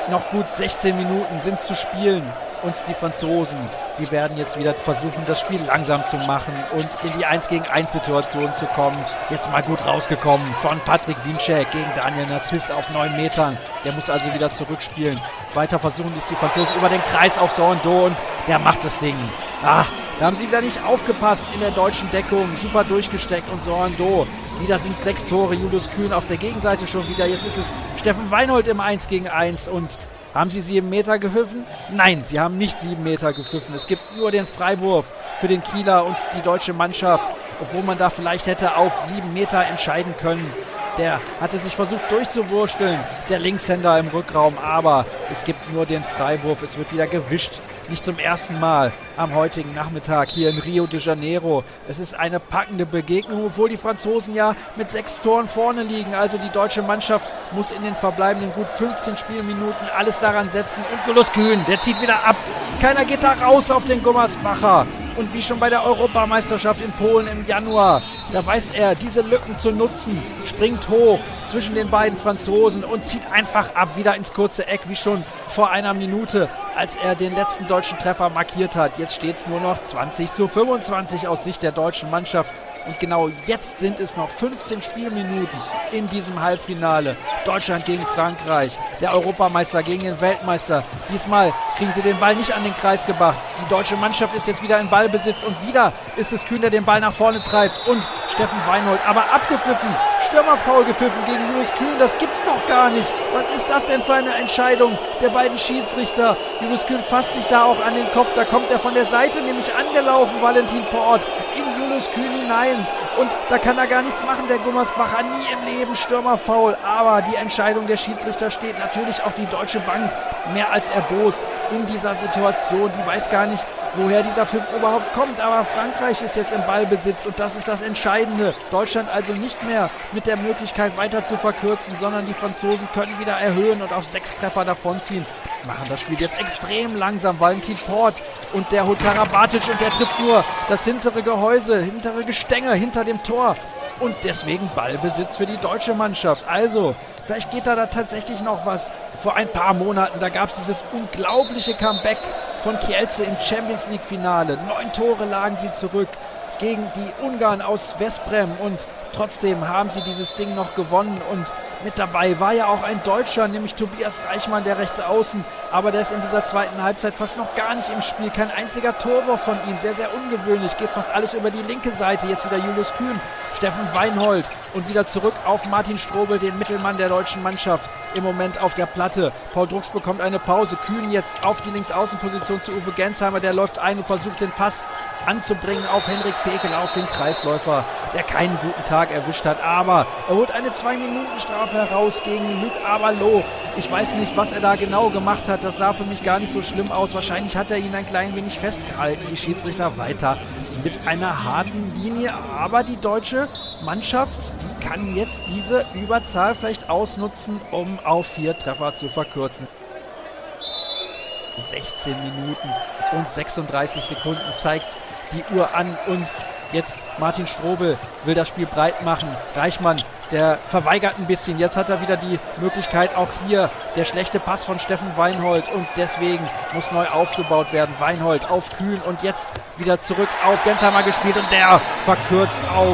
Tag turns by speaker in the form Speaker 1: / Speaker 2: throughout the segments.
Speaker 1: Noch gut 16 Minuten sind zu spielen. Und die Franzosen, die werden jetzt wieder versuchen, das Spiel langsam zu machen und in die 1-gegen-1-Situation zu kommen. Jetzt mal gut rausgekommen von Patrick Winczek gegen Daniel Narcisse auf 9 Metern. Der muss also wieder zurückspielen. Weiter versuchen die Franzosen über den Kreis auf Sorando und der macht das Ding. Da haben sie wieder nicht aufgepasst in der deutschen Deckung. Super durchgesteckt und Sorando. Wieder sind 6 Tore. Julius Kühn auf der Gegenseite schon wieder. Jetzt ist es Steffen Weinhold im 1-gegen-1 und haben sie 7 Meter gepfiffen? Nein, sie haben nicht 7 Meter gepfiffen. Es gibt nur den Freiwurf für den Kieler und die deutsche Mannschaft, obwohl man da vielleicht hätte auf 7 Meter entscheiden können. Der hatte sich versucht durchzuwursteln, der Linkshänder im Rückraum, aber es gibt nur den Freiwurf. Es wird wieder gewischt. Nicht zum ersten Mal am heutigen Nachmittag hier in Rio de Janeiro. Es ist eine packende Begegnung, obwohl die Franzosen ja mit 6 Toren vorne liegen. Also die deutsche Mannschaft muss in den verbleibenden gut 15 Spielminuten alles daran setzen. Und Julius Kühn, der zieht wieder ab. Keiner geht da raus auf den Gummersbacher. Und wie schon bei der Europameisterschaft in Polen im Januar, da weiß er, diese Lücken zu nutzen, springt hoch zwischen den beiden Franzosen und zieht einfach ab, wieder ins kurze Eck, wie schon vor einer Minute, als er den letzten deutschen Treffer markiert hat. Jetzt steht es nur noch 20:25 aus Sicht der deutschen Mannschaft. Und genau jetzt sind es noch 15 Spielminuten in diesem Halbfinale. Deutschland gegen Frankreich, der Europameister gegen den Weltmeister. Diesmal kriegen sie den Ball nicht an den Kreis gebracht. Die deutsche Mannschaft ist jetzt wieder in Ballbesitz und wieder ist es Kühn, der den Ball nach vorne treibt und Steffen Weinhold. Aber abgepfiffen, Stürmerfoul gepfiffen gegen Julius Kühn, das gibt's doch gar nicht. Was ist das denn für eine Entscheidung der beiden Schiedsrichter? Julius Kühn fasst sich da auch an den Kopf, da kommt er von der Seite nämlich angelaufen, Valentin Port, in Julius Kühn hinein. Und da kann er gar nichts machen, der Gummersbacher, nie im Leben Stürmerfoul. Aber die Entscheidung der Schiedsrichter steht natürlich auch die Deutsche Bank mehr als erbost in dieser Situation. Die weiß gar nicht, woher dieser Pfiff überhaupt kommt. Aber Frankreich ist jetzt im Ballbesitz und das ist das Entscheidende. Deutschland also nicht mehr mit der Möglichkeit weiter zu verkürzen, sondern die Franzosen können wieder erhöhen und auf 6 Treffer davonziehen. Machen das Spiel jetzt extrem langsam. Valentin Port und der holt Karabatic und der trifft nur das hintere Gehäuse, hintere Gestänge hinter dem Tor. Und deswegen Ballbesitz für die deutsche Mannschaft. Also, vielleicht geht da tatsächlich noch was. Vor ein paar Monaten, da gab es dieses unglaubliche Comeback von Kielce im Champions League Finale. 9 Tore lagen sie zurück gegen die Ungarn aus Veszprém und trotzdem haben sie dieses Ding noch gewonnen und mit dabei war ja auch ein Deutscher, nämlich Tobias Reichmann, der rechts außen, aber der ist in dieser zweiten Halbzeit fast noch gar nicht im Spiel. Kein einziger Torwurf von ihm, sehr, sehr ungewöhnlich, geht fast alles über die linke Seite. Jetzt wieder Julius Kühn, Steffen Weinhold und wieder zurück auf Martin Strobel, den Mittelmann der deutschen Mannschaft, im Moment auf der Platte. Paul Drucks bekommt eine Pause, Kühn jetzt auf die Linksaußenposition zu Uwe Gensheimer, der läuft ein und versucht den Pass anzubringen auf Henrik Pekel, auf den Kreisläufer, der keinen guten Tag erwischt hat, aber er holt eine 2-Minuten-Strafe heraus gegen Luc Abalot. Ich weiß nicht, was er da genau gemacht hat, das sah für mich gar nicht so schlimm aus. Wahrscheinlich hat er ihn ein klein wenig festgehalten, die Schiedsrichter weiter mit einer harten Linie, aber die deutsche Mannschaft, die kann jetzt diese Überzahl vielleicht ausnutzen, um auf 4 Treffer zu verkürzen. 16 Minuten und 36 Sekunden zeigt die Uhr an und jetzt Martin Strobel will das Spiel breit machen. Reichmann, der verweigert ein bisschen. Jetzt hat er wieder die Möglichkeit, auch hier der schlechte Pass von Steffen Weinhold und deswegen muss neu aufgebaut werden. Weinhold auf Kühn und jetzt wieder zurück auf Gensheimer gespielt und der verkürzt auf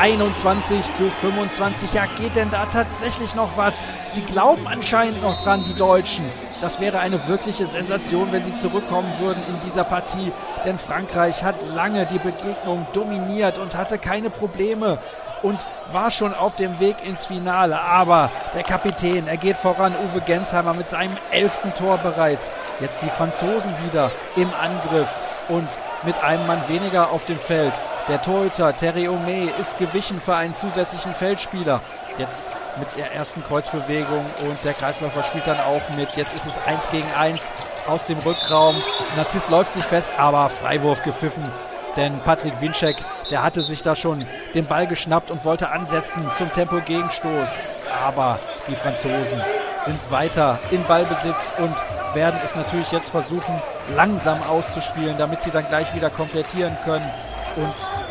Speaker 1: 21:25. Ja, geht denn da tatsächlich noch was? Sie glauben anscheinend noch dran, die Deutschen. Das wäre eine wirkliche Sensation, wenn sie zurückkommen würden in dieser Partie. Denn Frankreich hat lange die Begegnung dominiert und hatte keine Probleme und war schon auf dem Weg ins Finale. Aber der Kapitän, er geht voran, Uwe Gensheimer mit seinem 11. Tor bereits. Jetzt die Franzosen wieder im Angriff und mit einem Mann weniger auf dem Feld. Der Torhüter Thierry Homé ist gewichen für einen zusätzlichen Feldspieler. Jetzt mit der ersten Kreuzbewegung und der Kreisläufer spielt dann auch mit. Jetzt ist es 1-gegen-1 aus dem Rückraum. Narcisse läuft sich fest, aber Freiwurf gepfiffen. Denn Patrick Winczek, der hatte sich da schon den Ball geschnappt und wollte ansetzen zum Tempo-Gegenstoß. Aber die Franzosen sind weiter in Ballbesitz und werden es natürlich jetzt versuchen, langsam auszuspielen, damit sie dann gleich wieder komplettieren können und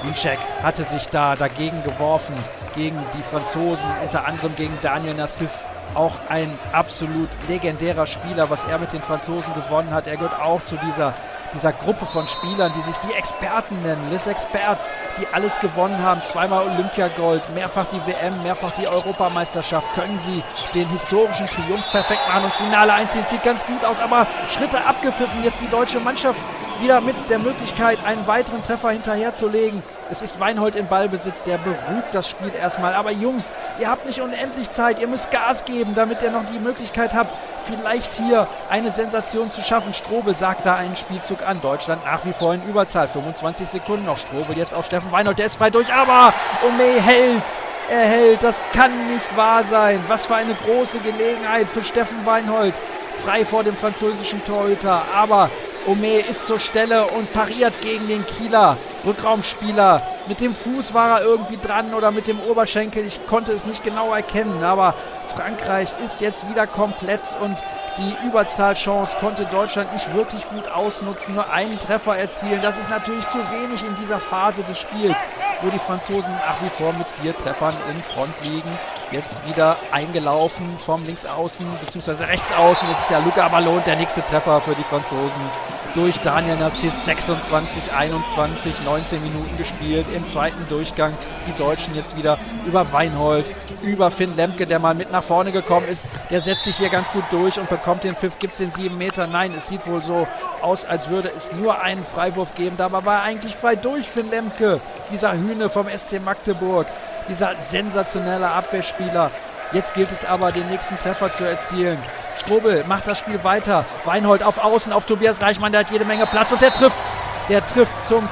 Speaker 1: Winczek hatte sich da dagegen geworfen, gegen die Franzosen, unter anderem gegen Daniel Narcisse. Auch ein absolut legendärer Spieler, was er mit den Franzosen gewonnen hat. Er gehört auch zu dieser Gruppe von Spielern, die sich die Experten nennen, Les Experts, die alles gewonnen haben. Zweimal Olympiagold, mehrfach die WM, mehrfach die Europameisterschaft. Können sie den historischen Triumph perfekt machen und ins Finale einziehen? Sieht ganz gut aus, aber Schritte abgepfiffen. Jetzt die deutsche Mannschaft wieder mit der Möglichkeit, einen weiteren Treffer hinterherzulegen. Es ist Weinhold im Ballbesitz, der beruhigt das Spiel erstmal. Aber Jungs, ihr habt nicht unendlich Zeit, ihr müsst Gas geben, damit ihr noch die Möglichkeit habt, vielleicht hier eine Sensation zu schaffen. Strobel sagt da einen Spielzug an. Deutschland nach wie vor in Überzahl. 25 Sekunden noch. Strobel jetzt auf Steffen Weinhold, der ist frei durch, aber Homey hält. Er hält, das kann nicht wahr sein. Was für eine große Gelegenheit für Steffen Weinhold. Frei vor dem französischen Torhüter, aber Homey ist zur Stelle und pariert gegen den Kieler Rückraumspieler. Mit dem Fuß war er irgendwie dran oder mit dem Oberschenkel. Ich konnte es nicht genau erkennen, aber Frankreich ist jetzt wieder komplett und die Überzahlchance konnte Deutschland nicht wirklich gut ausnutzen. Nur einen Treffer erzielen. Das ist natürlich zu wenig in dieser Phase des Spiels, wo die Franzosen nach wie vor mit 4 Treffern in Front liegen. Jetzt wieder eingelaufen vom Linksaußen bzw. Rechtsaußen. Es ist ja Luca Ballon, der nächste Treffer für die Franzosen. Durch Daniel Narcisse, 26, 21, 19 Minuten gespielt im zweiten Durchgang. Die Deutschen jetzt wieder über Weinhold, über Finn Lemke, der mal mit nach vorne gekommen ist. Der setzt sich hier ganz gut durch und bekommt den Pfiff. Gibt es den 7 Meter? Nein, es sieht wohl so aus, als würde es nur einen Freiwurf geben. Dabei war er eigentlich frei durch, Finn Lemke, dieser Hühne vom SC Magdeburg, dieser sensationelle Abwehrspieler. Jetzt gilt es aber, den nächsten Treffer zu erzielen. Strobel macht das Spiel weiter. Weinhold auf Außen, auf Tobias Reichmann, der hat jede Menge Platz und der trifft. Der trifft zum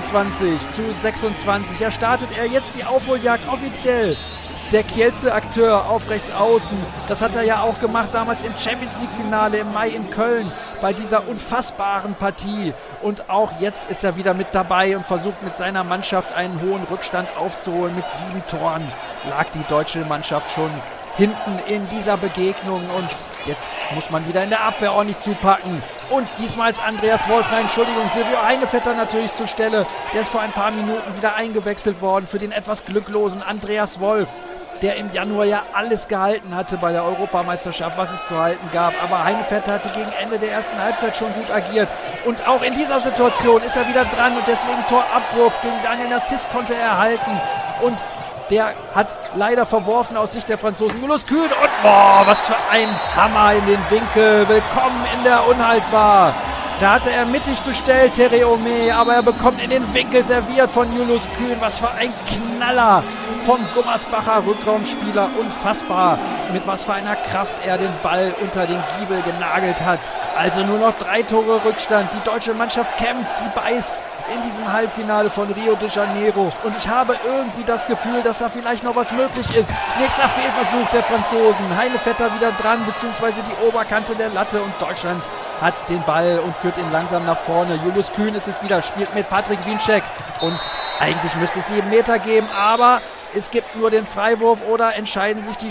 Speaker 1: 22 zu 26. Er startet jetzt die Aufholjagd offiziell. Der Kielce-Akteur auf rechts außen, das hat er ja auch gemacht damals im Champions-League-Finale im Mai in Köln bei dieser unfassbaren Partie. Und auch jetzt ist er wieder mit dabei und versucht mit seiner Mannschaft einen hohen Rückstand aufzuholen. Mit 7 Toren lag die deutsche Mannschaft schon hinten in dieser Begegnung und jetzt muss man wieder in der Abwehr ordentlich zupacken. Und diesmal ist Andreas Wolf, nein, Entschuldigung, Silvio Heinevetter natürlich zur Stelle. Der ist vor ein paar Minuten wieder eingewechselt worden für den etwas glücklosen Andreas Wolf, der im Januar ja alles gehalten hatte bei der Europameisterschaft, was es zu halten gab. Aber Heinevetter hatte gegen Ende der ersten Halbzeit schon gut agiert. Und auch in dieser Situation ist er wieder dran und deswegen Torabwurf gegen Daniel Narcisse konnte er erhalten. Und der hat leider verworfen aus Sicht der Franzosen. Julius Kühn und boah, was für ein Hammer in den Winkel. Willkommen in der Unhaltbar. Da hatte er mittig bestellt, Thierry Homey, aber er bekommt in den Winkel serviert von Julius Kühn. Was für ein Knaller vom Gummersbacher Rückraumspieler. Unfassbar, mit was für einer Kraft er den Ball unter den Giebel genagelt hat. Also nur noch 3 Tore Rückstand. Die deutsche Mannschaft kämpft, sie beißt in diesem Halbfinale von Rio de Janeiro. Und ich habe irgendwie das Gefühl, dass da vielleicht noch was möglich ist. Nächster Fehlversuch der Franzosen. Heinevetter wieder dran, beziehungsweise die Oberkante der Latte. Und Deutschland hat den Ball und führt ihn langsam nach vorne. Julius Kühn ist es wieder, spielt mit Patrick Winczek. Und eigentlich müsste es 7 Meter geben, aber es gibt nur den Freiwurf oder entscheiden sich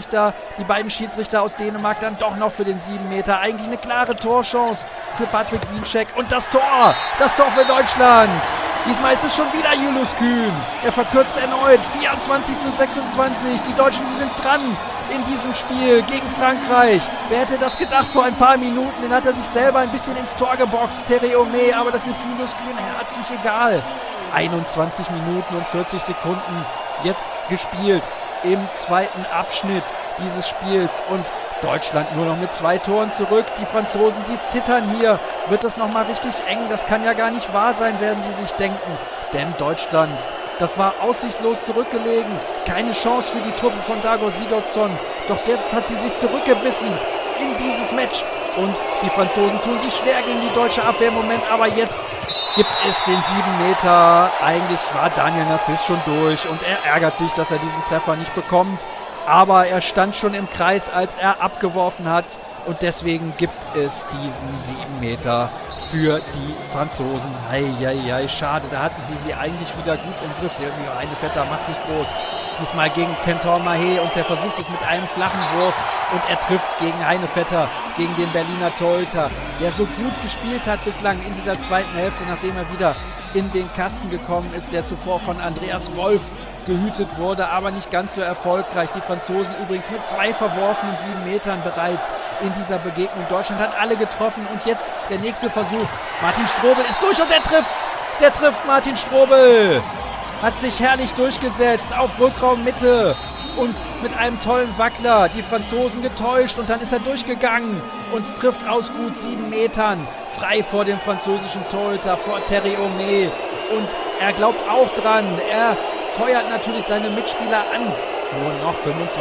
Speaker 1: die beiden Schiedsrichter aus Dänemark dann doch noch für den 7 Meter. Eigentlich eine klare Torchance für Patrick Winczek. Und das Tor für Deutschland. Diesmal ist es schon wieder Julius Kühn. Er verkürzt erneut, 24 zu 26. Die Deutschen sind dran in diesem Spiel gegen Frankreich. Wer hätte das gedacht vor ein paar Minuten? Den hat er sich selber ein bisschen ins Tor geboxt, Thierry Homey, aber das ist Julius Kühn herzlich egal. 21 Minuten und 40 Sekunden jetzt gespielt im zweiten Abschnitt dieses Spiels und Deutschland nur noch mit 2 Toren zurück. Die Franzosen, sie zittern hier. Wird das nochmal richtig eng? Das kann ja gar nicht wahr sein, werden sie sich denken. Denn Deutschland, das war aussichtslos zurückgelegen. Keine Chance für die Truppe von Dago Sigurdsson. Doch jetzt hat sie sich zurückgebissen in dieses Match. Und die Franzosen tun sich schwer gegen die deutsche Abwehr im Moment. Aber jetzt gibt es den 7 Meter. Eigentlich war Daniel Narcisse schon durch. Und er ärgert sich, dass er diesen Treffer nicht bekommt. Aber er stand schon im Kreis, als er abgeworfen hat. Und deswegen gibt es diesen 7 Meter für die Franzosen. Eieiei, schade, da hatten sie eigentlich wieder gut im Griff. Silvio Heinevetter macht sich groß. Diesmal gegen Kentor Mahé und der versucht es mit einem flachen Wurf. Und er trifft gegen Heinevetter, gegen den Berliner Torhüter, der so gut gespielt hat bislang in dieser zweiten Hälfte, nachdem er wieder in den Kasten gekommen ist, der zuvor von Andreas Wolf gehütet wurde, aber nicht ganz so erfolgreich. Die Franzosen übrigens mit 2 verworfenen 7 Metern bereits in dieser Begegnung. Deutschland hat alle getroffen und jetzt der nächste Versuch. Martin Strobel ist durch und er trifft. Der trifft Martin Strobel. Hat sich herrlich durchgesetzt auf Rückraummitte und mit einem tollen Wackler die Franzosen getäuscht und dann ist er durchgegangen und trifft aus gut 7 Metern frei vor dem französischen Torhüter, vor Thierry Homais. Und er glaubt auch dran. Er feuert natürlich seine Mitspieler an. Nur noch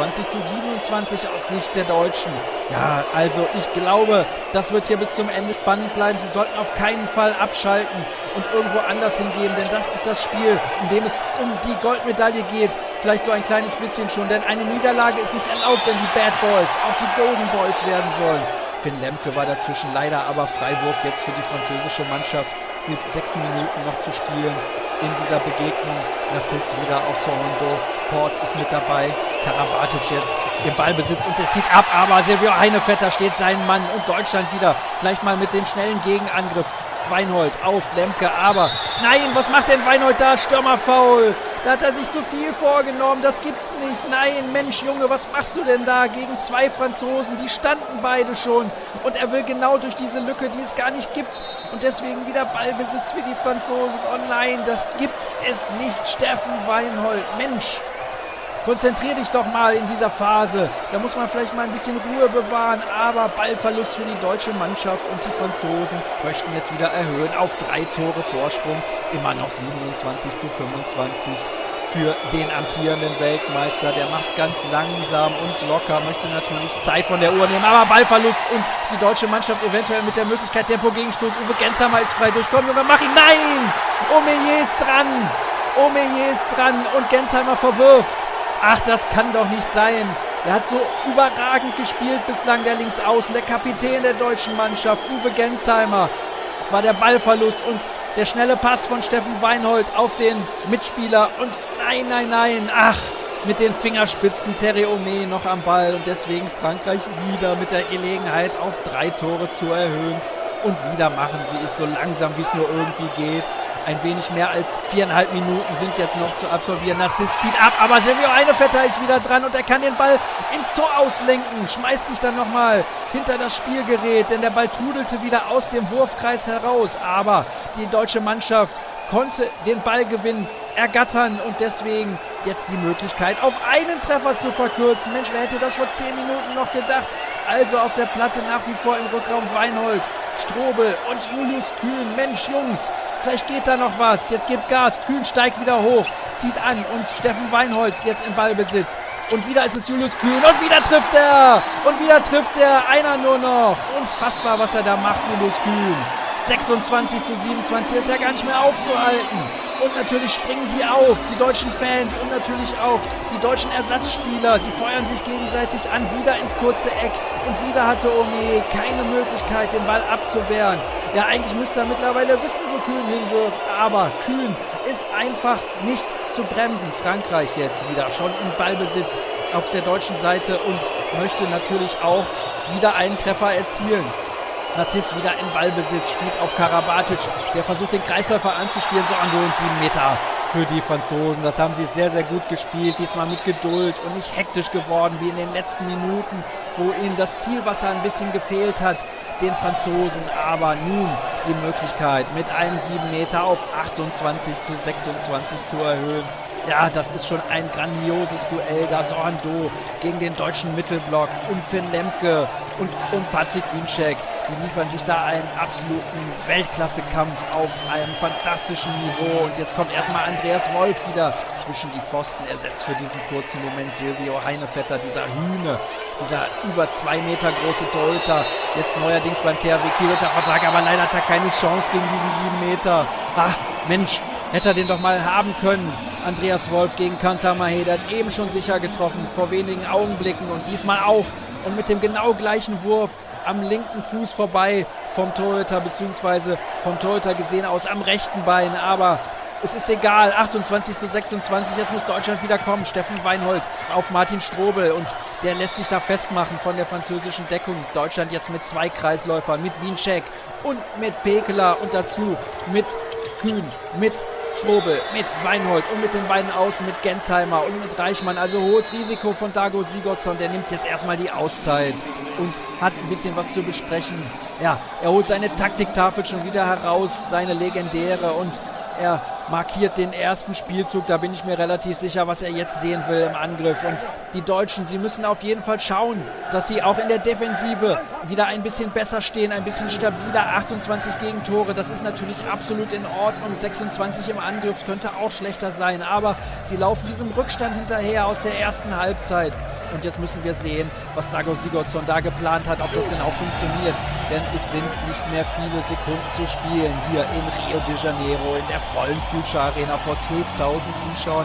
Speaker 1: 25:27 aus Sicht der Deutschen. Ja, also ich glaube, das wird hier bis zum Ende spannend bleiben. Sie sollten auf keinen Fall abschalten und irgendwo anders hingehen, denn das ist das Spiel, in dem es um die Goldmedaille geht. Vielleicht so ein kleines bisschen schon, denn eine Niederlage ist nicht erlaubt, wenn die Bad Boys auch die Golden Boys werden sollen. Finn Lemke war dazwischen leider aber Freiwurf jetzt für die französische Mannschaft mit 6 Minuten noch zu spielen in dieser Begegnung. Narcisse wieder auf Sorendorf. Port ist mit dabei. Karabatic jetzt im Ballbesitz und der zieht ab, aber Silvio Heinevetter steht seinen Mann und Deutschland wieder vielleicht mal mit dem schnellen Gegenangriff. Weinhold auf Lemke, aber nein, was macht denn Weinhold da? Stürmerfoul. Da hat er sich zu viel vorgenommen, das gibt's nicht. Nein, Mensch, Junge, was machst du denn da gegen 2 Franzosen? Die standen beide schon und er will genau durch diese Lücke, die es gar nicht gibt. Und deswegen wieder Ballbesitz für die Franzosen. Oh nein, das gibt es nicht, Steffen Weinhold. Mensch, konzentrier dich doch mal in dieser Phase. Da muss man vielleicht mal ein bisschen Ruhe bewahren, aber Ballverlust für die deutsche Mannschaft und die Franzosen möchten jetzt wieder erhöhen auf 3 Tore Vorsprung. Immer noch 27:25 für den amtierenden Weltmeister. Der macht es ganz langsam und locker, möchte natürlich Zeit von der Uhr nehmen, aber Ballverlust und die deutsche Mannschaft eventuell mit der Möglichkeit Tempo-Gegenstoß. Uwe Gensheimer ist frei durchkommen, Junge, mach ihn, nein! Omeyer ist dran! Omeyer ist dran und Gensheimer verwirft. Ach, das kann doch nicht sein. Er hat so überragend gespielt bislang, der Linksaußen, der Kapitän der deutschen Mannschaft, Uwe Gensheimer. Es war der Ballverlust und der schnelle Pass von Steffen Weinhold auf den Mitspieler. Und nein, nein, nein. Ach, mit den Fingerspitzen Thierry Homais noch am Ball. Und deswegen Frankreich wieder mit der Gelegenheit auf 3 Tore zu erhöhen. Und wieder machen sie es so langsam, wie es nur irgendwie geht. Ein wenig mehr als 4,5 Minuten sind jetzt noch zu absolvieren. Narcisse zieht ab, aber Silvio Heinevetter ist wieder dran und er kann den Ball ins Tor auslenken. Schmeißt sich dann nochmal hinter das Spielgerät, denn der Ball trudelte wieder aus dem Wurfkreis heraus. Aber die deutsche Mannschaft konnte den Ballgewinn ergattern und deswegen jetzt die Möglichkeit, auf einen Treffer zu verkürzen. Mensch, wer hätte das vor 10 Minuten noch gedacht? Also auf der Platte nach wie vor im Rückraum Weinhold, Strobel und Julius Kühn. Mensch, Jungs, vielleicht geht da noch was. Jetzt gibt Gas. Kühn steigt wieder hoch, zieht an und Steffen Weinhold jetzt im Ballbesitz. Und wieder ist es Julius Kühn und wieder trifft er. Und wieder trifft er. Einer nur noch. Unfassbar, was er da macht, Julius Kühn. 26:27 ist ja gar nicht mehr aufzuhalten. Und natürlich springen sie auf, die deutschen Fans und natürlich auch die deutschen Ersatzspieler. Sie feuern sich gegenseitig an, wieder ins kurze Eck. Und wieder hatte Homais keine Möglichkeit, den Ball abzuwehren. Ja, eigentlich müsste er mittlerweile wissen, wo Kühn hinwirft. Aber Kühn ist einfach nicht zu bremsen. Frankreich jetzt wieder schon im Ballbesitz auf der deutschen Seite und möchte natürlich auch wieder einen Treffer erzielen. Narcisse wieder im Ballbesitz, spielt auf Karabatic, der versucht den Kreisläufer anzuspielen, so an und 7 Meter für die Franzosen. Das haben sie sehr, sehr gut gespielt, diesmal mit Geduld und nicht hektisch geworden wie in den letzten Minuten, wo ihnen das Zielwasser ein bisschen gefehlt hat, den Franzosen. Aber nun die Möglichkeit, mit einem 7 Meter auf 28:26 zu erhöhen. Ja, das ist schon ein grandioses Duell. Da Sorando gegen den deutschen Mittelblock und Finn Lemke und Patrick Winczek. Die liefern sich da einen absoluten Weltklasse-Kampf auf einem fantastischen Niveau. Und jetzt kommt erstmal Andreas Wolf wieder zwischen die Pfosten. Er setzt für diesen kurzen Moment Silvio Heinevetter, dieser Hühne, dieser über 2 Meter große Torhüter. Jetzt neuerdings beim THW Kiel unter Vertrag, aber leider hat er keine Chance gegen diesen 7 Meter. Ach, Mensch, hätte er den doch mal haben können. Andreas Wolf gegen Kantamahe, der hat eben schon sicher getroffen, vor wenigen Augenblicken und diesmal auch. Und mit dem genau gleichen Wurf am linken Fuß vorbei vom Torhüter, beziehungsweise vom Torhüter gesehen aus am rechten Bein. Aber es ist egal, 28:26, jetzt muss Deutschland wieder kommen. Steffen Weinhold auf Martin Strobel und der lässt sich da festmachen von der französischen Deckung. Deutschland jetzt mit 2 Kreisläufern, mit Winczek und mit Pekeler und dazu mit Kühn mit Strobel, mit Weinhold und mit den beiden Außen, mit Gensheimer und mit Reichmann. Also hohes Risiko von Dago Sigurdsson. Der nimmt jetzt erstmal die Auszeit und hat ein bisschen was zu besprechen. Ja, er holt seine Taktiktafel schon wieder heraus, seine legendäre, und er markiert den ersten Spielzug. Da bin ich mir relativ sicher, was er jetzt sehen will im Angriff. Und die Deutschen, sie müssen auf jeden Fall schauen, dass sie auch in der Defensive wieder ein bisschen besser stehen, ein bisschen stabiler. 28 Gegentore, das ist natürlich absolut in Ordnung. 26 im Angriff könnte auch schlechter sein. Aber sie laufen diesem Rückstand hinterher aus der ersten Halbzeit. Und jetzt müssen wir sehen, was Dago Sigurdsson da geplant hat, ob das denn auch funktioniert. Denn es sind nicht mehr viele Sekunden zu spielen hier in Rio de Janeiro, in der vollen Future Arena vor 12.000 Zuschauern.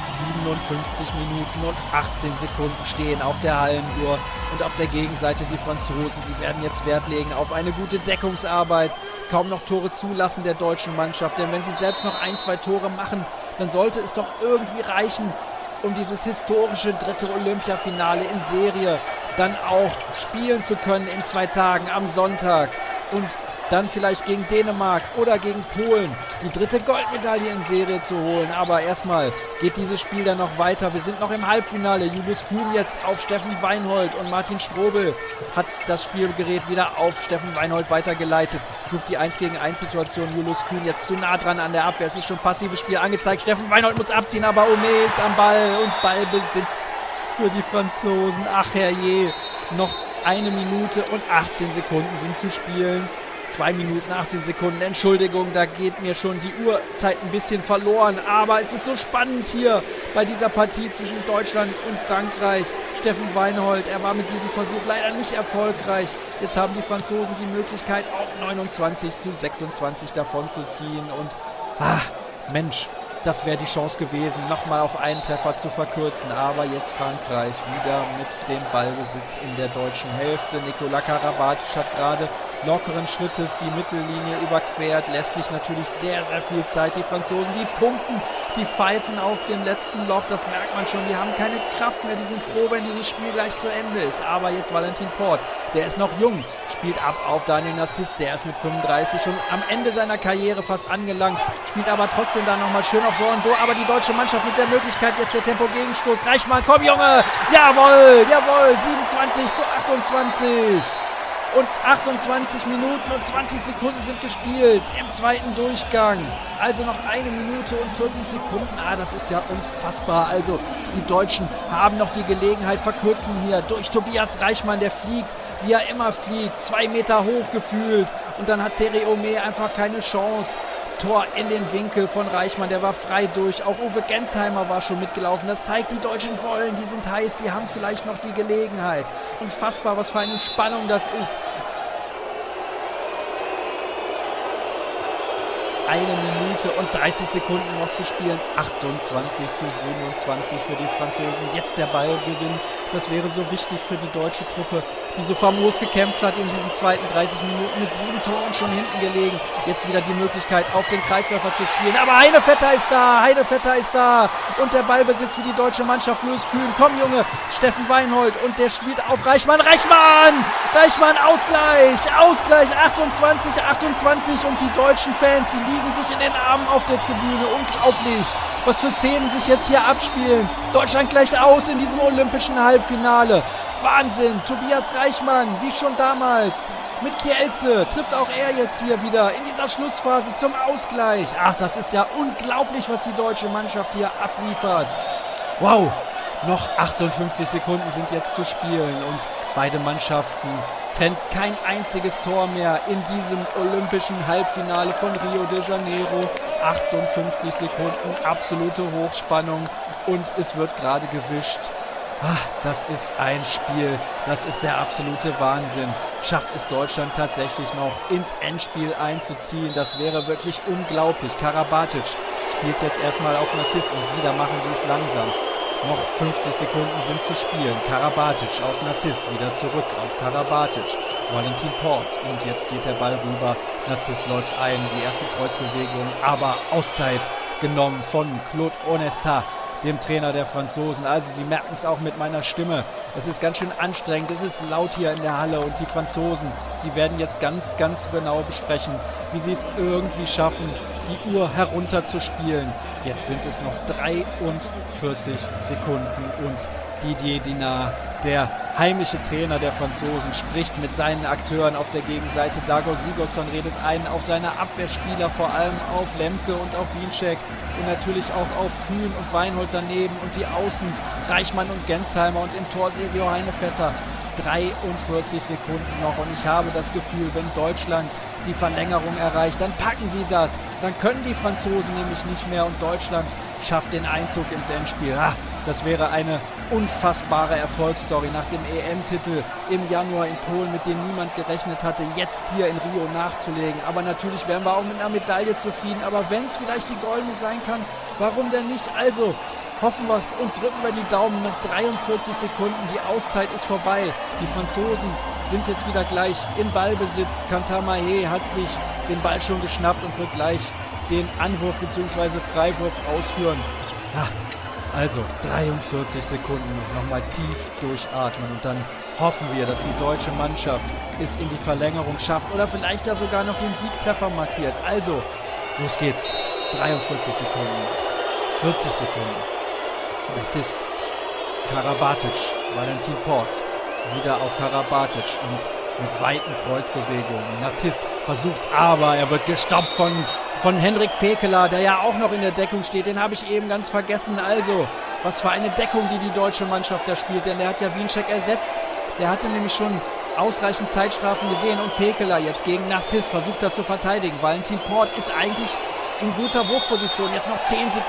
Speaker 1: 57 Minuten und 18 Sekunden stehen auf der Hallenuhr. Und auf der Gegenseite die Franzosen, die werden jetzt Wert legen auf eine gute Deckungsarbeit. Kaum noch Tore zulassen der deutschen Mannschaft. Denn wenn sie selbst noch 1, 2 Tore machen, dann sollte es doch irgendwie reichen, um dieses historische 3. Olympiafinale in Serie dann auch spielen zu können in 2 Tagen am Sonntag und dann vielleicht gegen Dänemark oder gegen Polen die 3. Goldmedaille in Serie zu holen. Aber erstmal geht dieses Spiel dann noch weiter. Wir sind noch im Halbfinale. Julius Kühn jetzt auf Steffen Weinhold und Martin Strobel hat das Spielgerät wieder auf Steffen Weinhold weitergeleitet. Sucht die 1-gegen-1 Situation. Julius Kühn jetzt zu nah dran an der Abwehr. Es ist schon passives Spiel angezeigt. Steffen Weinhold muss abziehen, aber Omé ist am Ball und Ballbesitz für die Franzosen. Ach herrje, noch 1 Minute und 18 Sekunden sind zu spielen. 2 Minuten, 18 Sekunden. Entschuldigung, da geht mir schon die Uhrzeit ein bisschen verloren. Aber es ist so spannend hier bei dieser Partie zwischen Deutschland und Frankreich. Steffen Weinhold, er war mit diesem Versuch leider nicht erfolgreich. Jetzt haben die Franzosen die Möglichkeit, auch 29:26 davon zu ziehen. Und, Mensch, das wäre die Chance gewesen, nochmal auf einen Treffer zu verkürzen. Aber jetzt Frankreich wieder mit dem Ballbesitz in der deutschen Hälfte. Nikola Karabatic hat gerade lockeren Schrittes die Mittellinie überquert, lässt sich natürlich sehr, sehr viel Zeit. Die Franzosen, die punkten, die pfeifen auf dem letzten Loch, das merkt man schon. Die haben keine Kraft mehr, die sind froh, wenn dieses Spiel gleich zu Ende ist. Aber jetzt Valentin Port, der ist noch jung, spielt ab auf Daniel Nassis, der ist mit 35 schon am Ende seiner Karriere fast angelangt, spielt aber trotzdem dann nochmal schön auf Sorando. Aber die deutsche Mannschaft mit der Möglichkeit, jetzt der Tempo-Gegenstoß. Reichmann, komm Junge! Jawohl, jawohl, 27:28. Und 28 Minuten und 20 Sekunden sind gespielt im zweiten Durchgang. Also noch 1 Minute und 40 Sekunden. Das ist ja unfassbar. Also die Deutschen haben noch die Gelegenheit, verkürzen hier durch Tobias Reichmann. Der fliegt, wie er immer fliegt, 2 Meter hoch gefühlt. Und dann hat Thierry Omé einfach keine Chance. Tor in den Winkel von Reichmann, der war frei durch. Auch Uwe Gensheimer war schon mitgelaufen. Das zeigt, die Deutschen wollen, die sind heiß, die haben vielleicht noch die Gelegenheit. Unfassbar, was für eine Spannung das ist. 1 Minute und 30 Sekunden noch zu spielen. 28:27 für die Franzosen. Jetzt der Ballgewinn. Das wäre so wichtig für die deutsche Truppe, die so famos gekämpft hat in diesen zweiten 30 Minuten mit 7 Toren schon hinten gelegen. Jetzt wieder die Möglichkeit, auf den Kreisläufer zu spielen. Aber Heinevetter ist da. Und der Ballbesitz für die deutsche Mannschaft. Louis Kühn, komm Junge, Steffen Weinhold. Und der spielt auf Reichmann. Reichmann, Ausgleich. 28:28. Und die deutschen Fans, die liegen sich in den Armen auf der Tribüne. Unglaublich, was für Szenen sich jetzt hier abspielen. Deutschland gleicht aus in diesem olympischen Halbfinale. Wahnsinn, Tobias Reichmann, wie schon damals. Mit Kielce trifft auch er jetzt hier wieder in dieser Schlussphase zum Ausgleich. Das ist ja unglaublich, was die deutsche Mannschaft hier abliefert. Wow, noch 58 Sekunden sind jetzt zu spielen und beide Mannschaften trennt kein einziges Tor mehr in diesem olympischen Halbfinale von Rio de Janeiro. 58 Sekunden, absolute Hochspannung und es wird gerade gewischt. Das ist ein Spiel, das ist der absolute Wahnsinn. Schafft es Deutschland tatsächlich noch ins Endspiel einzuziehen? Das wäre wirklich unglaublich. Karabatic spielt jetzt erstmal auf Nassis und wieder machen sie es langsam. Noch 50 Sekunden sind zu spielen. Karabatic auf Nassis, wieder zurück auf Karabatic. Valentin Port und jetzt geht der Ball rüber. Nassis läuft ein, die erste Kreuzbewegung, aber Auszeit genommen von Claude Onesta, dem Trainer der Franzosen. Also Sie merken es auch mit meiner Stimme. Es ist ganz schön anstrengend, es ist laut hier in der Halle und die Franzosen, sie werden jetzt ganz, ganz genau besprechen, wie sie es irgendwie schaffen, die Uhr herunterzuspielen. Jetzt sind es noch 43 Sekunden und Didier Dinard, der heimische Trainer der Franzosen, spricht mit seinen Akteuren auf der Gegenseite. Dago Sigurdsson redet ein auf seine Abwehrspieler, vor allem auf Lemke und auf Wiencheck und natürlich auch auf Kühn und Weinhold daneben und die Außen Reichmann und Gensheimer und im Tor Silvio Heinevetter. 43 Sekunden noch und ich habe das Gefühl, wenn Deutschland die Verlängerung erreicht, dann packen sie das. Dann können die Franzosen nämlich nicht mehr und Deutschland schafft den Einzug ins Endspiel. Das wäre eine unfassbare Erfolgsstory nach dem EM-Titel im Januar in Polen, mit dem niemand gerechnet hatte, jetzt hier in Rio nachzulegen. Aber natürlich wären wir auch mit einer Medaille zufrieden. Aber wenn es vielleicht die goldene sein kann, warum denn nicht? Also hoffen wir es und drücken wir die Daumen. Noch 43 Sekunden, die Auszeit ist vorbei. Die Franzosen sind jetzt wieder gleich in Ballbesitz. Kantamahe hat sich den Ball schon geschnappt und wird gleich den Anwurf bzw. Freiwurf ausführen. Also 43 Sekunden nochmal tief durchatmen und dann hoffen wir, dass die deutsche Mannschaft es in die Verlängerung schafft oder vielleicht ja sogar noch den Siegtreffer markiert. Also, los geht's. 43 Sekunden, 40 Sekunden. Es ist Karabatic, Valentin Port, wieder auf Karabatic und mit weiten Kreuzbewegungen. Nassis versucht's, aber er wird gestoppt von Hendrik Pekeler, der ja auch noch in der Deckung steht. Den habe ich eben ganz vergessen. Also, was für eine Deckung, die deutsche Mannschaft da spielt. Denn der hat ja Wiencheck ersetzt. Der hatte nämlich schon ausreichend Zeitstrafen gesehen. Und Pekeler jetzt gegen Nassis versucht er zu verteidigen. Valentin Port ist eigentlich in guter Wurfposition. Jetzt noch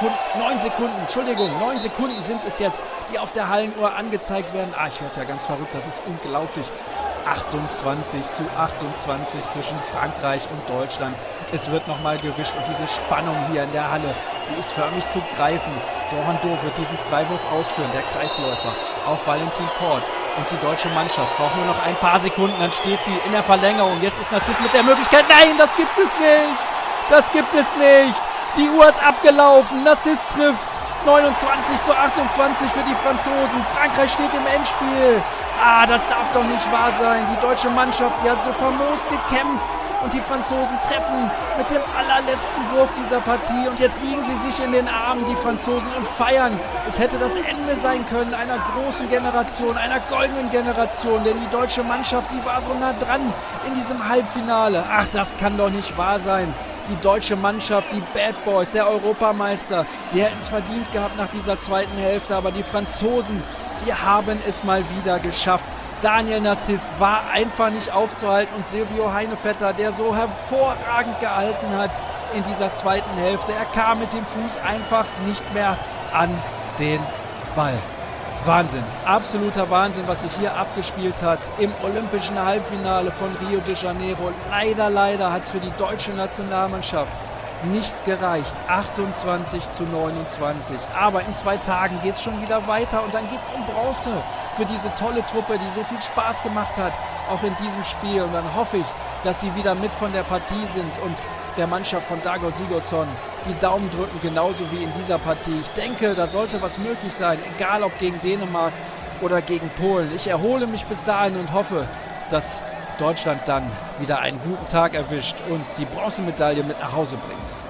Speaker 1: 9 Sekunden sind es jetzt, die auf der Hallenuhr angezeigt werden. Ich werde ja ganz verrückt, das ist unglaublich. 28 zu 28 zwischen Frankreich und Deutschland. Es wird nochmal gewischt und diese Spannung hier in der Halle, sie ist förmlich zu greifen. Sohando wird diesen Freiwurf ausführen, der Kreisläufer auf Valentin Port. Und die deutsche Mannschaft braucht nur noch ein paar Sekunden, dann steht sie in der Verlängerung. Jetzt ist Nassis mit der Möglichkeit, nein, das gibt es nicht! Das gibt es nicht! Die Uhr ist abgelaufen, Nassis trifft. 29 zu 28 für die Franzosen. Frankreich steht im Endspiel. Das darf doch nicht wahr sein. Die deutsche Mannschaft, die hat so famos gekämpft. Und die Franzosen treffen mit dem allerletzten Wurf dieser Partie. Und jetzt liegen sie sich in den Armen, die Franzosen, und feiern. Es hätte das Ende sein können einer großen Generation, einer goldenen Generation. Denn die deutsche Mannschaft, die war so nah dran in diesem Halbfinale. Das kann doch nicht wahr sein. Die deutsche Mannschaft, die Bad Boys, der Europameister, sie hätten es verdient gehabt nach dieser zweiten Hälfte, aber die Franzosen, sie haben es mal wieder geschafft. Daniel Nassis war einfach nicht aufzuhalten und Silvio Heinevetter, der so hervorragend gehalten hat in dieser zweiten Hälfte, er kam mit dem Fuß einfach nicht mehr an den Ball. Wahnsinn, absoluter Wahnsinn, was sich hier abgespielt hat im olympischen Halbfinale von Rio de Janeiro. Leider hat es für die deutsche Nationalmannschaft nicht gereicht. 28 zu 29. Aber in 2 Tagen geht es schon wieder weiter und dann geht es um Bronze für diese tolle Truppe, die so viel Spaß gemacht hat, auch in diesem Spiel. Und dann hoffe ich, dass sie wieder mit von der Partie sind und der Mannschaft von Dago Sigurdsson die Daumen drücken, genauso wie in dieser Partie. Ich denke, da sollte was möglich sein, egal ob gegen Dänemark oder gegen Polen. Ich erhole mich bis dahin und hoffe, dass Deutschland dann wieder einen guten Tag erwischt und die Bronzemedaille mit nach Hause bringt.